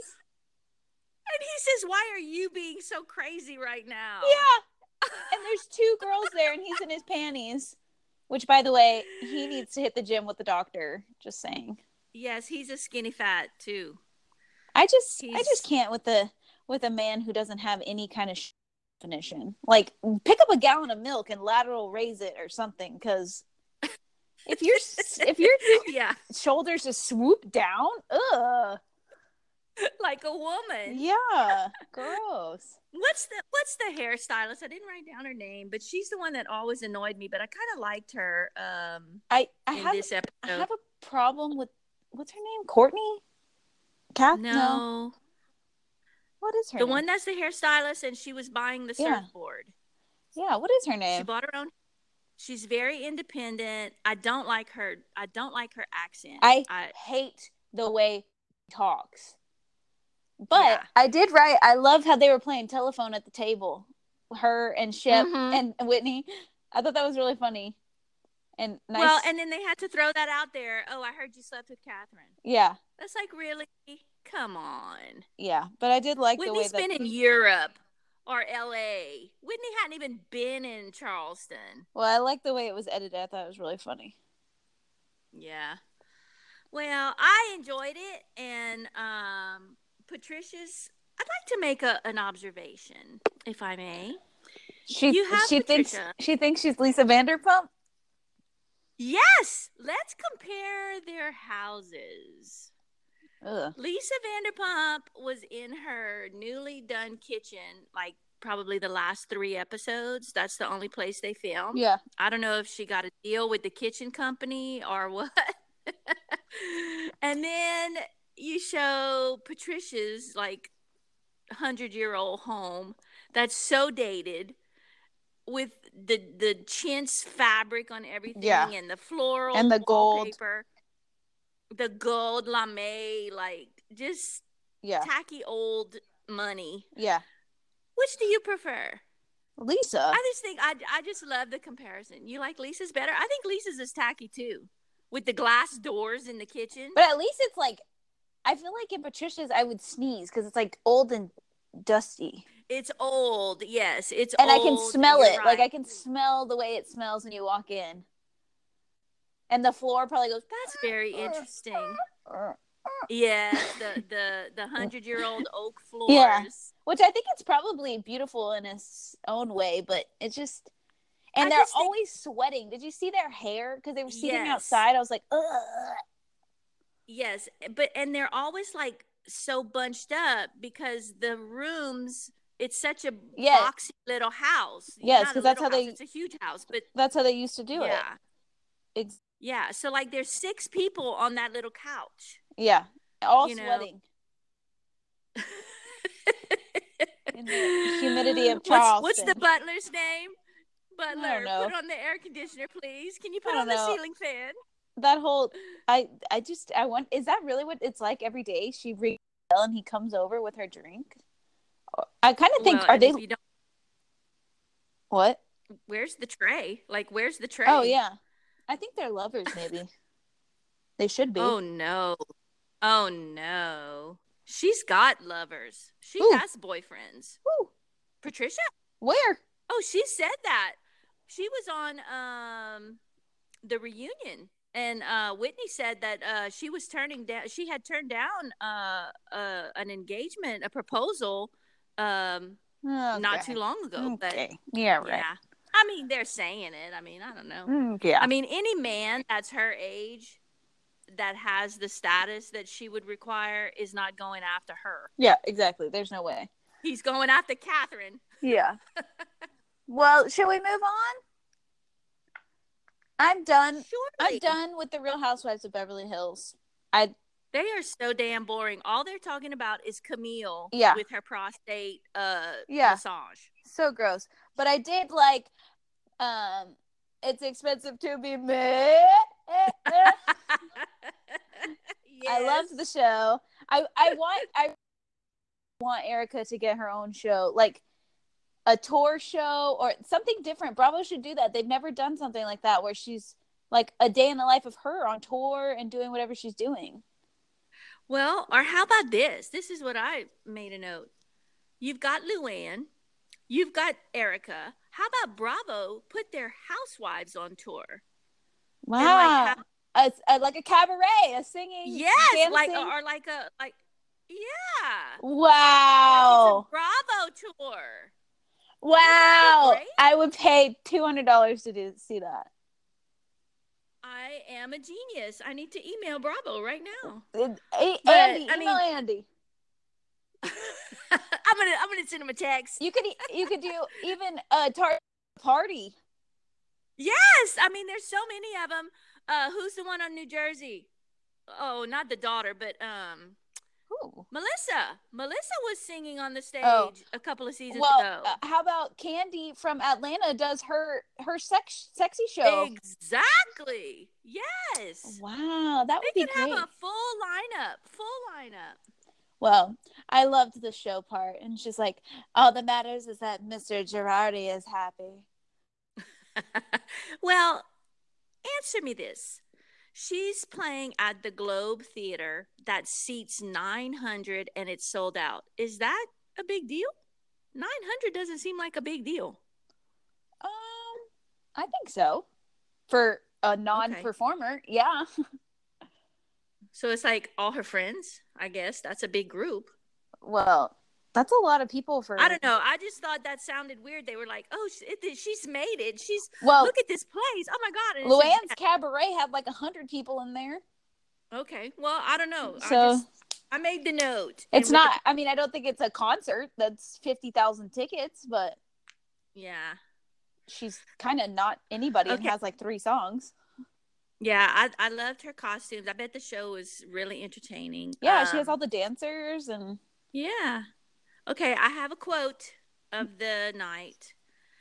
he says, why are you being so crazy right now? Yeah. And there's 2 girls there and he's in his panties. Which, by the way, he needs to hit the gym with the doctor. Just saying. Yes, he's a skinny fat too. I just can't with a man who doesn't have any kind of definition. Like, pick up a gallon of milk and lateral raise it or something, because If your Yeah, shoulders just swoop down, ugh. like a woman. Yeah, gross. What's the hairstylist? I didn't write down her name, but she's the one that always annoyed me. But I kind of liked her I in have this episode. I have a problem with what's her name? Courtney? No. What is her The name? one that's the hairstylist, and she was buying the surfboard. Yeah, what is her She name? bought her own. She's very independent. I don't like her accent. I hate the way she talks. But Yeah. I did write, I love how they were playing telephone at the table. Her and Shep and Whitney. I thought that was really funny. And nice. Well, and then they had to throw that out there. Oh, I heard you slept with Catherine. Yeah. That's like, really? Come on. Yeah, but I did like Whitney's the way that... been in Europe or LA. Whitney hadn't even been in Charleston. Well, I like the way it was edited. I thought it was really funny. Yeah. Well, I enjoyed it. And Patricia's... I'd like to make an observation, if I may. She thinks she's Lisa Vanderpump? Yes! Let's compare their houses. Ugh. Lisa Vanderpump was in her newly done kitchen, like probably the last 3 episodes. That's the only place they filmed. Yeah. I don't know if she got a deal with the kitchen company or what. And then you show Patricia's like 100-year-old home that's so dated, with the chintz fabric on everything, and the floral and the wallpaper, the gold lame, like just tacky old money. Yeah. Which do you prefer? Lisa. I just think I just love the comparison. You like Lisa's better? I think Lisa's is tacky too, with the glass doors in the kitchen. But at least it's like, I feel like in Patricia's I would sneeze because it's like old and dusty. It's old, yes. It's and old. I can smell it. Right. Like I can smell the way it smells when you walk in. And the floor probably goes. That's very interesting. Yes, the 100-year-old oak floors. Yeah, which I think it's probably beautiful in its own way, but it's just. And they're always sweating. Did you see their hair? Because they were sitting outside. I was like, ugh. Yes, and they're always like so bunched up because the rooms. It's such a boxy little house. Yes, because that's how it's a huge house, but that's how they used to do it. Yeah, so like there's 6 people on that little couch. Yeah, all sweating. In the humidity of Charleston. What's the butler's name? Butler, put on the air conditioner, please. Can you put on the ceiling fan? That whole, I want. Is that really what it's like every day? She rings the bell and he comes over with her drink. I kind of think, are they? What? Where's the tray? Like, where's the tray? Oh yeah, I think they're lovers. Maybe they should be. Oh no, she's got lovers. She has boyfriends. Ooh. Patricia? Where? Oh, she said that. She was on the reunion, and Whitney said that she was turning down. She had turned down an engagement, a proposal. Not too long ago. Okay. But yeah, right. Yeah. I mean, they're saying it. I mean, I don't know. Yeah. I mean, any man that's her age that has the status that she would require is not going after her. Yeah, exactly. There's no way. He's going after Catherine. Yeah. Well, shall we move on? I'm done. Surely. I'm done with the Real Housewives of Beverly Hills. They are so damn boring. All they're talking about is Camille with her prostate massage. So gross. But I did like It's Expensive to Be Me. I loved the show. I want Erica to get her own show, like a tour show or something different. Bravo should do that. They've never done something like that where she's like a day in the life of her on tour and doing whatever she's doing. Well, or how about this? This is what I made a note. You've got Luann. You've got Erica. How about Bravo put their housewives on tour? Wow. Like a cabaret, a singing. Yes. Dancing. Yeah. Wow. Like Bravo tour. Wow. I would pay $200 to see that. I am a genius. I need to email Bravo right now. Andy, email Andy. I'm gonna send him a text. You could do even a party. Yes, I mean there's so many of them. Who's the one on New Jersey? Oh, not the daughter, but Who? Melissa. Melissa was singing on the stage a couple of seasons ago. How about Candy from Atlanta does her sexy show? Exactly. Yes. Wow, that would be great. They could have a full lineup. Well, I loved the show part, and she's like, all that matters is that Mr. Girardi is happy. Well, answer me this. She's playing at the Globe Theater that seats 900 and it's sold out. Is that a big deal? 900 doesn't seem like a big deal. I think so. For a non-performer, yeah. So it's like all her friends, I guess. That's a big group. Well, that's a lot of people for... I don't know. I just thought that sounded weird. They were like, oh, she's made it. Look at this place. Oh, my God. Luann's Cabaret had like 100 people in there. Okay. Well, I don't know. So I made the note. It's not... I mean, I don't think it's a concert that's 50,000 tickets, but... Yeah. She's kind of not anybody and has like 3 songs. Yeah, I loved her costumes. I bet the show was really entertaining. Yeah, she has all the dancers and... Yeah. Okay, I have a quote of the night.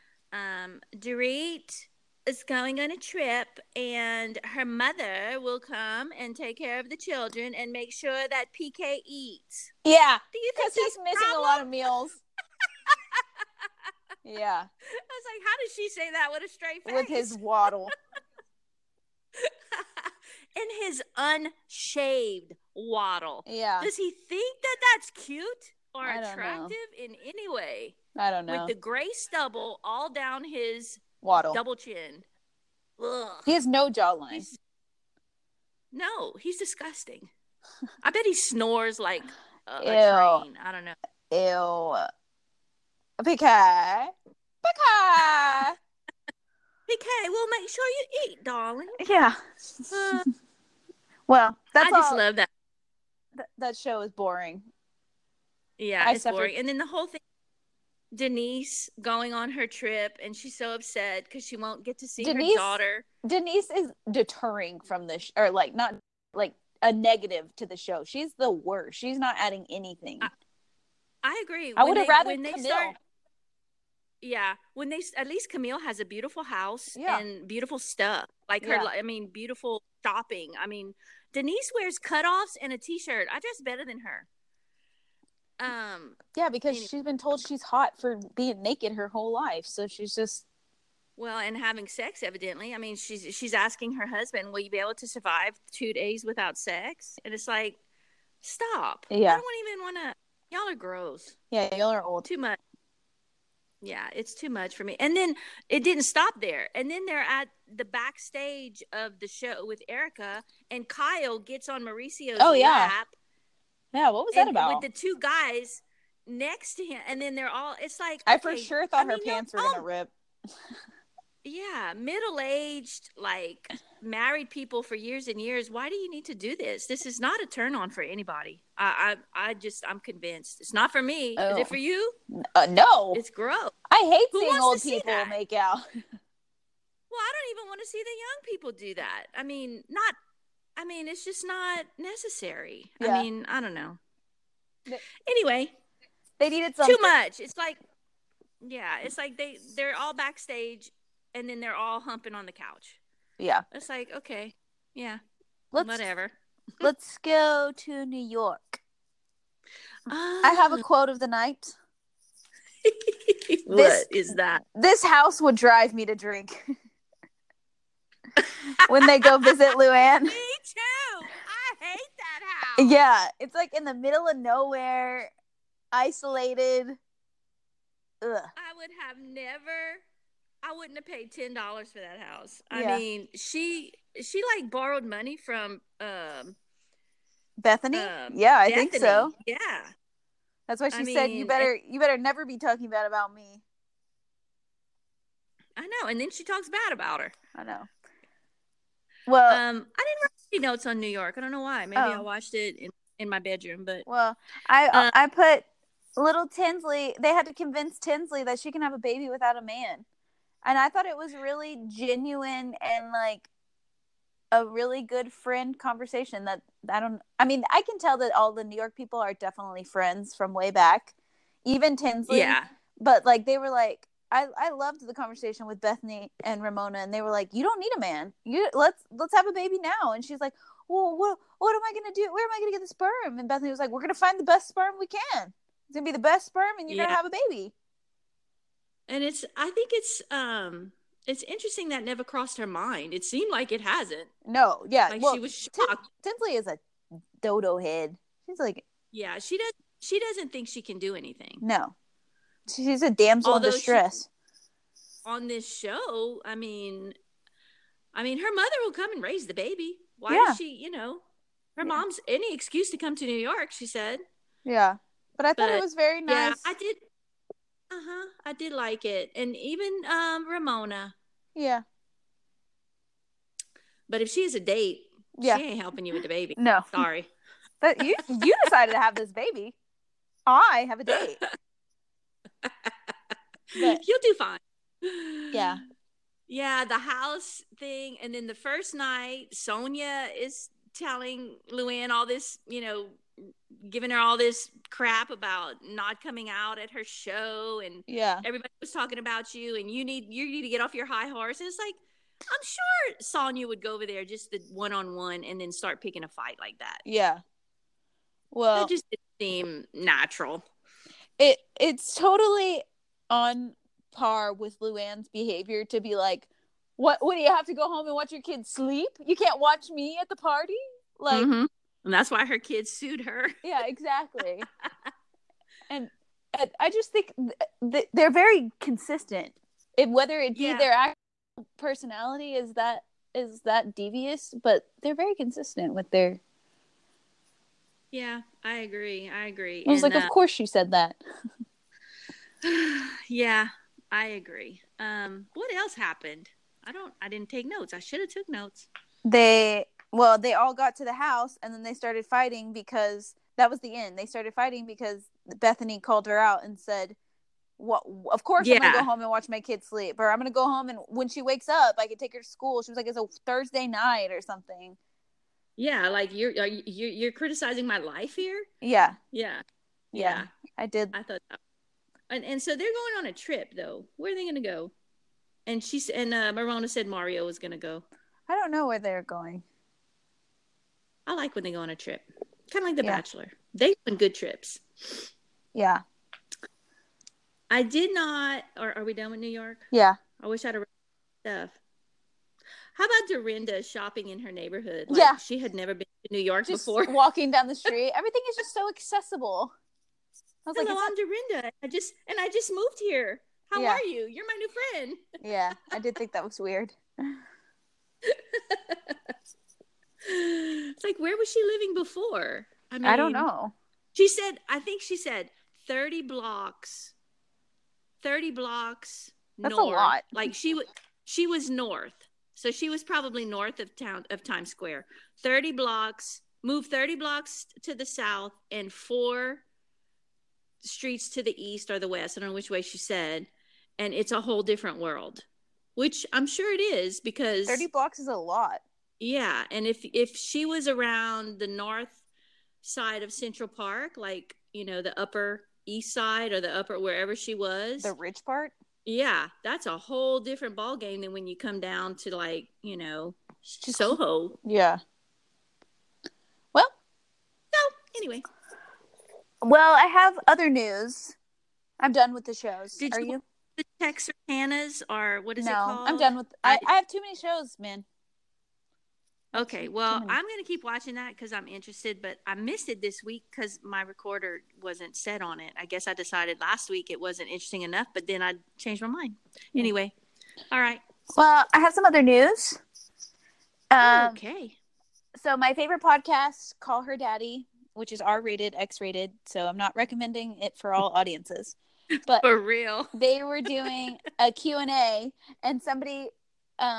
Dorit is going on a trip, and her mother will come and take care of the children and make sure that PK eats. Yeah, do you think he's missing a lot of meals? Yeah. I was like, how does she say that with a straight face? With his waddle. And his unshaved waddle. Yeah. Does he think that that's cute or attractive in any way? I don't know. With the gray stubble all down his waddle, double chin. Ugh. He has no jawline. He's disgusting. I bet he snores like a train. I don't know. Ew. PK, we'll make sure you eat, darling. Yeah. Well, I just love that. That show is boring. Yeah, it's boring. And then the whole thing, Denise going on her trip, and she's so upset because she won't get to see her daughter. Denise is deterring from this, or like not like a negative to the show. She's the worst. She's not adding anything. I agree. I would have rather Camille. Yeah, at least Camille has a beautiful house and beautiful stuff. Like her, I mean, beautiful shopping. I mean, Denise wears cutoffs and a t-shirt. I dress better than her. Yeah, because she's been told she's hot for being naked her whole life, so she's just and having sex evidently. I mean, she's asking her husband, "Will you be able to survive 2 days without sex?" And it's like, stop. Yeah, I don't even want to. Y'all are gross. Yeah, y'all are old. Too much. Yeah, it's too much for me. And then it didn't stop there. And then they're at the backstage of the show with Erica, and Kyle gets on Mauricio's lap. Yeah, what was that about? With the 2 guys next to him. And then they're all, it's like. I for sure thought her pants were going to rip. Yeah, middle-aged, like married people for years and years. Why do you need to do this? This is not a turn on for anybody. I'm convinced it's not for me. Is it for you? No, it's gross. I hate seeing old people make out. Well, I don't even want to see the young people do that. It's just not necessary. Yeah. I mean, I don't know. Anyway, they needed something too much. It's like, it's like they're all backstage. And then they're all humping on the couch. Yeah. It's like, okay. Yeah. Whatever. Let's go to New York. I have a quote of the night. What is that? This house would drive me to drink. When they go visit Luann. Me too. I hate that house. Yeah. It's like in the middle of nowhere, isolated. Ugh. I wouldn't have paid $10 for that house. I mean, she like borrowed money from Bethany. I think so. Yeah, that's why she said you better never be talking bad about me. I know, and then she talks bad about her. I know. Well, I didn't write any notes on New York. I don't know why. Maybe I oh, watched it in my bedroom, but well, I uh, I put little Tinsley. They had to convince Tinsley that she can have a baby without a man, and I thought it was really genuine and like a really good friend conversation. That I mean, I can tell that all the New York people are definitely friends from way back, even Tinsley. yeah, But like they were like, I loved the conversation with Bethany and Ramona, and they were like, you don't need a man. Let's have a baby now. And she's like, well, what am I gonna do? Where am I gonna get the sperm? And Bethany was like, we're gonna find the best sperm we can. It's gonna be the best sperm, and you're gonna yeah. have a baby. And I think it's interesting that never crossed her mind. It seemed like it hasn't. No, yeah. Like Well, she was shocked. Tinsley is a dodo head. She's like, Yeah, she doesn't think she can do anything. no, she's a damsel in Although distress. on this show, I mean, her mother will come and raise the baby. Why Yeah. does she, her mom's any excuse to come to New York, she said. Yeah. But I thought it But was very nice. yeah, I did like it. And even Ramona. Yeah. But if she's a date, Yeah. she ain't helping you with the baby. No. Sorry. But you decided to have this baby. I have a date. But you'll do fine. yeah. Yeah, the house thing. And then the first night, Sonia is telling Luann all this, giving her all this crap about not coming out at her show, and Yeah. everybody was talking about you, and you need to get off your high horse. And it's like, I'm sure Sonia would go over there just the one-on-one and then start picking a fight like that. Yeah. Well, That just didn't seem natural. It's totally on par with Luann's behavior to be like, what do you have to go home and watch your kids sleep? You can't watch me at the party? Like, mm-hmm. And that's why her kids sued her. Yeah, exactly. And I just think they're very consistent. Whether it be their actual personality is that devious, but they're very consistent with their. Yeah, I agree. I was like, of course you said that. Yeah, I agree. What else happened? I didn't take notes. I should have took notes. They all got to the house, and then they started fighting because that was the end. They started fighting because Bethany called her out and said, "What? Of course I'm gonna go home and watch my kids sleep, or I'm gonna go home and when she wakes up, I can take her to school." She was like, "It's a Thursday night or something." Yeah, like you're criticizing my life here. Yeah. Yeah. I did. I thought that. And so they're going on a trip though. Where are they gonna go? And Marona said Mario was gonna go. I don't know where they're going. I like when they go on a trip. Kind of like The Bachelor. They go on good trips. Yeah. I did not. Or are we done with New York? Yeah. I wish I'd have read stuff. How about Dorinda shopping in her neighborhood? She had never been to New York before. Walking down the street, everything is just so accessible. I was Hello, I'm Dorinda. I just moved here. How are you? You're my new friend. Yeah, I did think that was weird. It's like, where was she living before? I mean, I don't know. I think she said 30 blocks. 30 blocks That's north. a lot. Like she was north. So she was probably north of Times Square. 30 blocks, moved 30 blocks to the south and 4 streets to the east or the west. I don't know which way she said. And it's a whole different world, which I'm sure it is because 30 blocks is a lot. Yeah. And if she was around the north side of Central Park, like, the upper east side or the upper, wherever she was. The rich part? Yeah. That's a whole different ball game than when you come down to like, Soho. Yeah. Well. So anyway. Well, I have other news. I'm done with the shows. Are you? The Texarkanas or what is it called? I'm done with. I have too many shows, man. Okay, well, I'm going to keep watching that because I'm interested, but I missed it this week because my recorder wasn't set on it. I guess I decided last week it wasn't interesting enough, but then I changed my mind. Anyway, all right. Well, I have some other news. Okay. So my favorite podcast, Call Her Daddy, which is R-rated, X-rated, so I'm not recommending it for all audiences. But for real. They were doing a Q&A, and somebody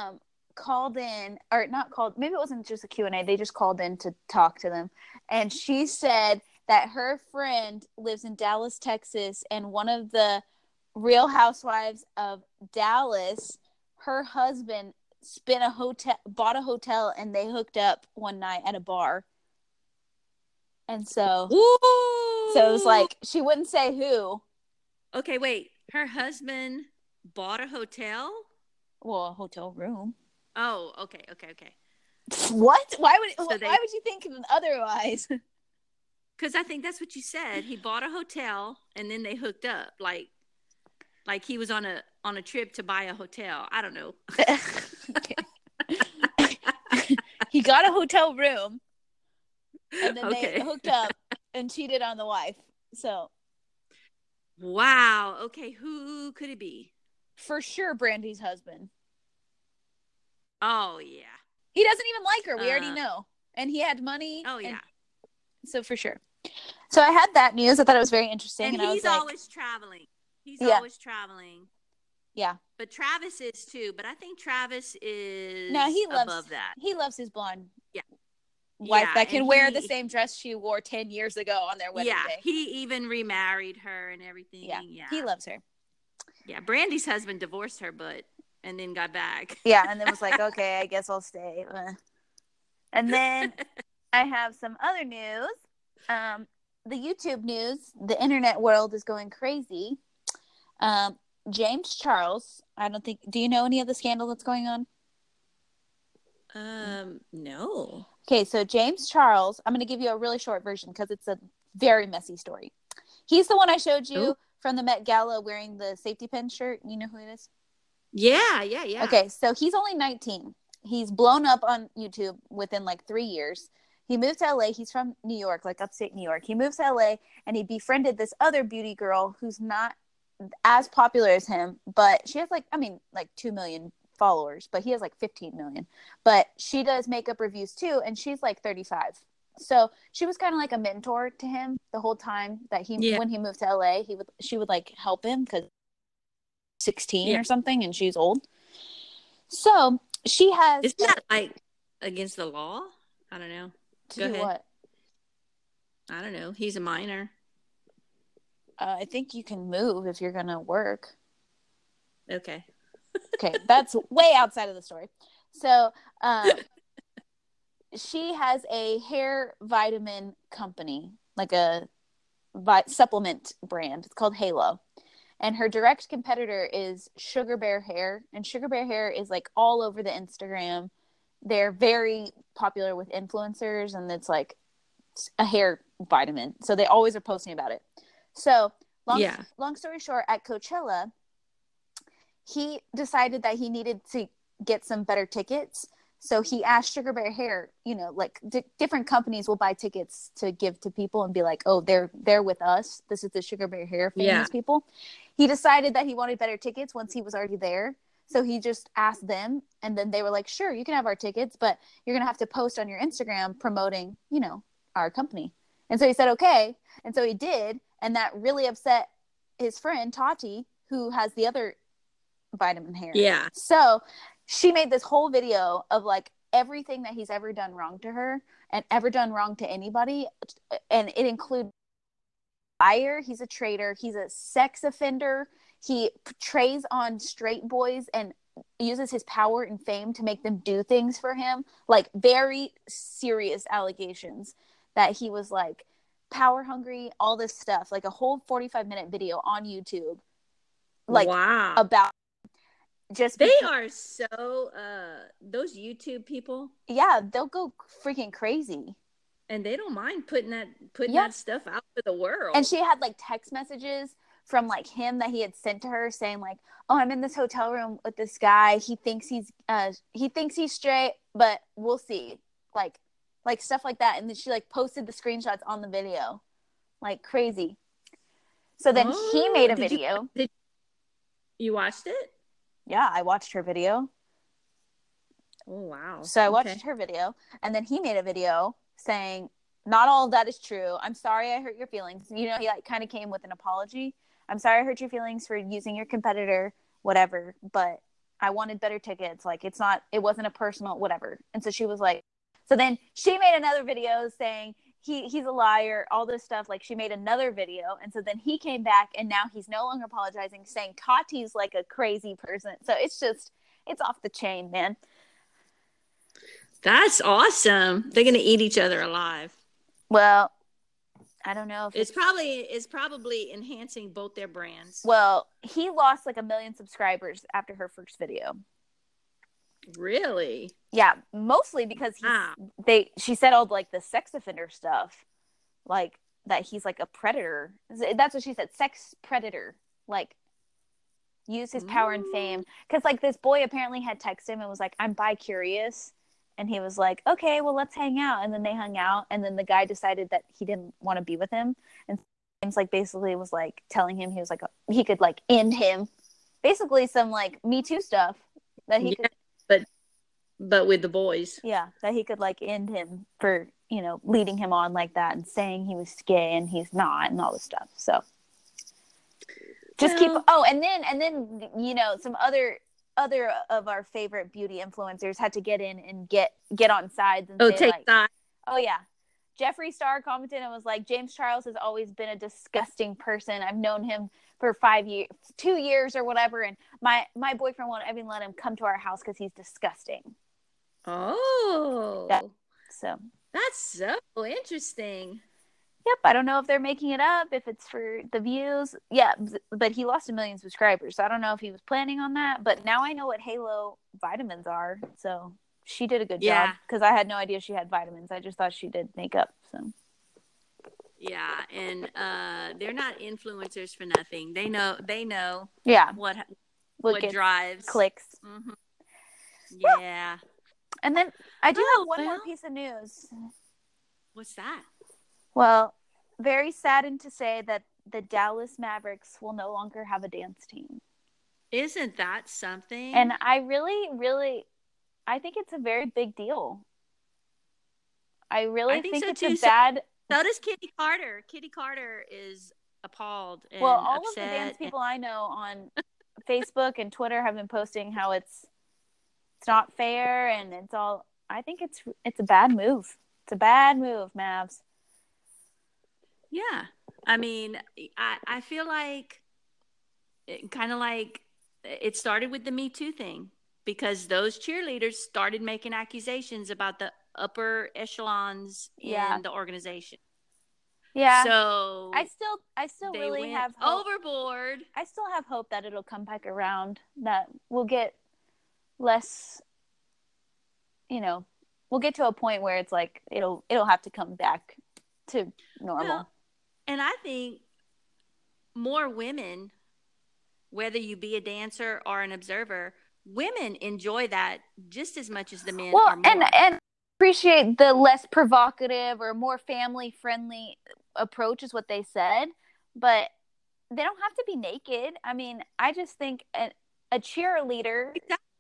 called in, or not called, maybe it wasn't just a Q&A, they just called in to talk to them. And she said that her friend lives in Dallas, Texas, and one of the Real Housewives of Dallas, her husband bought a hotel, and they hooked up one night at a bar. And so it was like, she wouldn't say who. Okay, wait. Her husband bought a hotel? Well, a hotel room. Oh, okay. What? Why would you think otherwise? Because I think that's what you said. He bought a hotel and then they hooked up, like he was on a trip to buy a hotel. I don't know. He got a hotel room, and then they hooked up and cheated on the wife. So, wow. Okay, who could it be? For sure, Brandy's husband. Oh yeah. He doesn't even like her. We already know, and he had money. Oh yeah. So for sure. So I had that news. I thought it was very interesting, and he's always traveling. He's always traveling. Yeah. But Travis is too. But I think Travis is above that. He loves his blonde wife that can wear the same dress she wore 10 years ago on their wedding day. He even remarried her and everything. Yeah. He loves her. Yeah. Brandy's husband divorced her, and then got back. Yeah. And then was like, okay, I guess I'll stay. And then I have some other news. The YouTube news, the internet world is going crazy. James Charles, do you know any of the scandal that's going on? No. Okay, so James Charles, I'm going to give you a really short version because it's a very messy story. He's the one I showed you from the Met Gala wearing the safety pin shirt. You know who it is? Yeah. Okay, so he's only 19. He's blown up on YouTube within like 3 years. He moved to LA. He's from New York, like upstate New York. He moves to LA and he befriended this other beauty girl who's not as popular as him, but she has like 2 million followers, but he has like 15 million. But she does makeup reviews too, and she's like 35. So she was kind of like a mentor to him the whole time that when he moved to LA, she would like help him because 16 or something, and she's old. So she has. Isn't that like against the law? I don't know. Go ahead. What? I don't know. He's a minor. I think you can move if you're gonna work. Okay. Okay, that's way outside of the story. So, she has a hair vitamin company, like a supplement brand. It's called Halo. And her direct competitor is Sugar Bear Hair. And Sugar Bear Hair is like all over the Instagram. They're very popular with influencers, and it's like a hair vitamin. So they always are posting about it. So long story short, at Coachella, he decided that he needed to get some better tickets. So he asked Sugar Bear Hair, like different companies will buy tickets to give to people and be like, oh, they're with us. This is the Sugar Bear Hair famous people. He decided that he wanted better tickets once he was already there. So he just asked them, and then they were like, sure, you can have our tickets, but you're going to have to post on your Instagram promoting, our company. And so he said, okay. And so he did. And that really upset his friend, Tati, who has the other vitamin hair. Yeah. So she made this whole video of like everything that he's ever done wrong to her and ever done wrong to anybody. And it includes liar. He's a traitor. He's a sex offender. He preys on straight boys and uses his power and fame to make them do things for him. Like very serious allegations that he was like power hungry, all this stuff, like a whole 45-minute video on YouTube. Like about just they are so those YouTube people. Yeah, they'll go freaking crazy. And they don't mind putting that stuff out to the world. And she had like text messages from like him that he had sent to her saying like, oh, I'm in this hotel room with this guy. He thinks he's straight, but we'll see. Like stuff like that. And then she like posted the screenshots on the video. Like crazy. So then he made a video. You watched it? Yeah, I watched her video. Oh, wow. So I watched her video, and then he made a video saying, not all of that is true. I'm sorry I hurt your feelings. He like kind of came with an apology. I'm sorry I hurt your feelings for using your competitor, whatever, but I wanted better tickets. Like, it wasn't a personal whatever. And so she was like, so then she made another video saying he's a liar, all this stuff. Like, she made another video. And so then he came back, and now he's no longer apologizing, saying Tati's like a crazy person. So it's off the chain, man. That's awesome. They're going to eat each other alive. Well, I don't know if it's probably enhancing both their brands. Well, he lost like 1 million subscribers after her first video. Really? Yeah, mostly because she said all like the sex offender stuff, like that he's like a predator. That's what she said, sex predator. Like, use his power and fame, because like this boy apparently had texted him and was like, I'm bi-curious, and he was like, okay, well, let's hang out. And then they hung out, and then the guy decided that he didn't want to be with him, and James like basically was like telling him he was like he could like end him, basically some like Me Too stuff that he could. But with the boys. Yeah, that he could like end him for, leading him on like that and saying he was gay and he's not and all this stuff. So just and then some other of our favorite beauty influencers had to get in and get on sides and say take like, that. Oh yeah. Jeffree Star commented and was like, James Charles has always been a disgusting person. I've known him for 2 years or whatever, and my boyfriend won't even let him come to our house because he's disgusting. Oh, so that's so interesting. Yep, I don't know if they're making it up, if it's for the views. Yeah, but he lost 1 million subscribers, so I don't know if he was planning on that. But now I know what Halo vitamins are, so she did a good job, because I had no idea she had vitamins. I just thought she did makeup. So yeah, and they're not influencers for nothing. They know. Yeah, what drives clicks. Mm-hmm. Yeah. And then I do have one more piece of news. What's that? Well, very saddened to say that the Dallas Mavericks will no longer have a dance team. Isn't that something? And I really, really, I think it's a very big deal. I think it's a bad... So does Kitty Carter. Kitty Carter is appalled and all upset. Of the dance people I know on Facebook and Twitter have been posting how it's not fair, and it's all... I think it's a bad move. It's a bad move, Mavs. Yeah. I mean, I feel like kind of like it started with the Me Too thing, because those cheerleaders started making accusations about the upper echelons in the organization. Yeah. So I still really have hope. Overboard. I still have hope that it'll come back around, that we'll get less, we'll get to a point where it's like it'll have to come back to normal. Well, and I think more women, whether you be a dancer or an observer, women enjoy that just as much as the men. Well, are more. and appreciate the less provocative or more family friendly approach is what they said, but they don't have to be naked. I mean, I just think a cheerleader,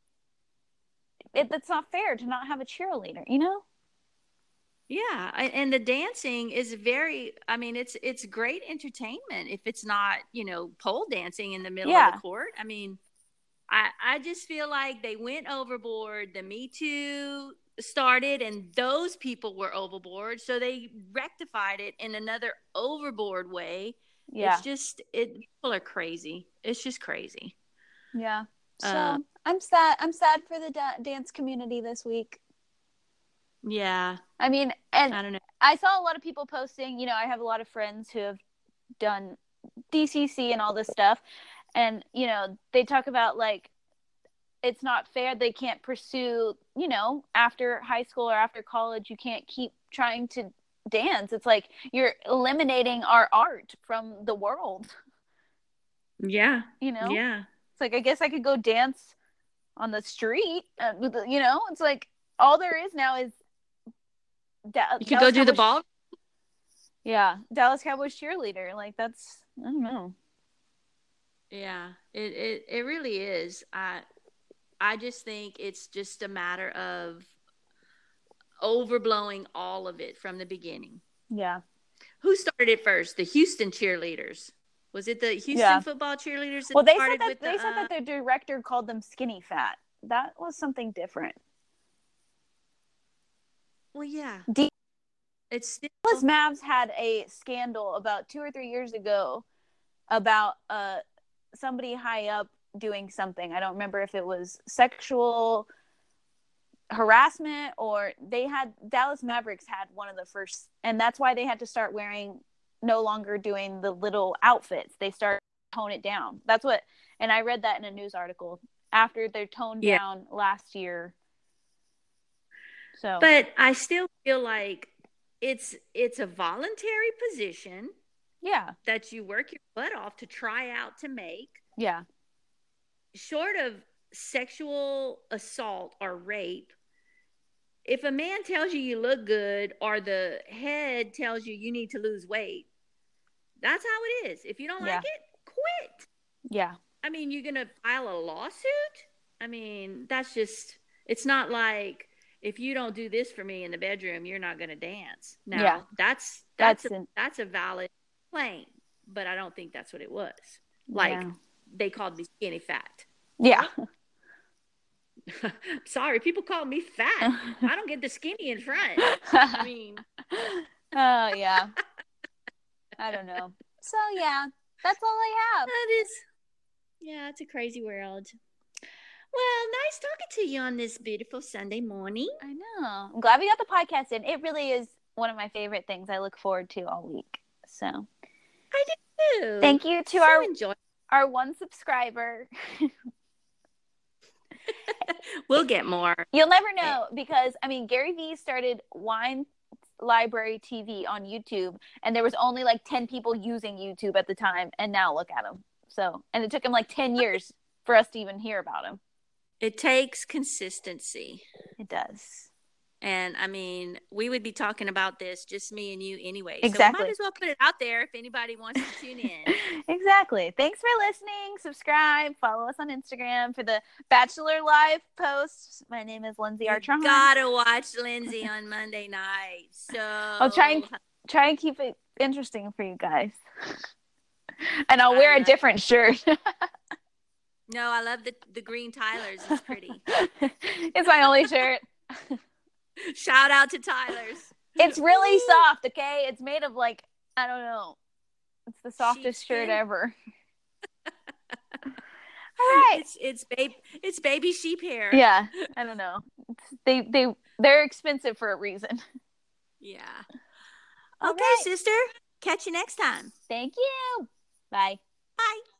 it's not fair to not have a cheerleader, Yeah, and the dancing is it's great entertainment if it's not, pole dancing in the middle of the court. I mean, I just feel like they went overboard. The Me Too started, and those people were overboard, so they rectified it in another overboard way. Yeah, it's just people are crazy. It's just crazy. Yeah. So I'm sad for the dance community this week. Yeah. I mean, and I don't know. I saw a lot of people posting, I have a lot of friends who have done DCC and all this stuff. And, they talk about like, it's not fair. They can't pursue, after high school or after college, you can't keep trying to dance. It's like you're eliminating our art from the world. Yeah. Yeah. It's like, I guess I could go dance on the street, it's like all there is now is you could go do the ball. Yeah, Dallas Cowboys cheerleader. Like that's, I don't know. Yeah, it really is. I just think it's just a matter of overblowing all of it from the beginning. Yeah. Who started it first? The Houston cheerleaders. Was it the Houston Yeah. football cheerleaders that Well, they said started that with they said that their director called them skinny fat. That was something different. Well, yeah. D- It's still Dallas Mavs had a scandal about 2 or 3 years ago about somebody high up doing something. I don't remember if it was sexual harassment or Dallas Mavericks had one of the first, and that's why they had to start wearing, no longer doing the little outfits. They start tone it down. That's what, and I read that in a news article after they're toned down last year. So, but I still feel like it's a voluntary position. Yeah. That you work your butt off to try out to make. Yeah. Short of sexual assault or rape, if a man tells you look good or the head tells you need to lose weight, that's how it is. If you don't like it, quit. Yeah. I mean, you're going to file a lawsuit? I mean, that's just, it's not like, if you don't do this for me in the bedroom, you're not going to dance. Now, that's a valid claim, but I don't think that's what it was. Like, they called me skinny fat. Yeah. Sorry, people call me fat. I don't get the skinny in front. I mean. Oh, yeah. I don't know. So, yeah, that's all I have. That is, yeah, it's a crazy world. Well, nice talking to you on this beautiful Sunday morning. I know. I'm glad we got the podcast in. It really is one of my favorite things I look forward to all week. So I do too. Thank you to our one subscriber. We'll get more. You'll never know because, I mean, Gary Vee started Wine Library TV on YouTube, and there was only like 10 people using YouTube at the time, and now look at him. So, and it took him like 10 years for us to even hear about him. It takes consistency. It does. And I mean, we would be talking about this, just me and you anyway. Exactly. So we might as well put it out there if anybody wants to tune in. Exactly. Thanks for listening. Subscribe. Follow us on Instagram for the Bachelor Live posts. My name is Lindsay Archon. Gotta watch Lindsay on Monday night. So I'll try and keep it interesting for you guys. And I'll wear a different shirt. No, I love the green Tyler's. It's pretty. It's my only shirt. Shout out to Tyler's. It's really soft, okay? It's made of like, I don't know. It's the softest shirt ever. All right. It's baby sheep hair. Yeah. I don't know. They're expensive for a reason. Yeah. Okay, sister. Catch you next time. Thank you. Bye. Bye.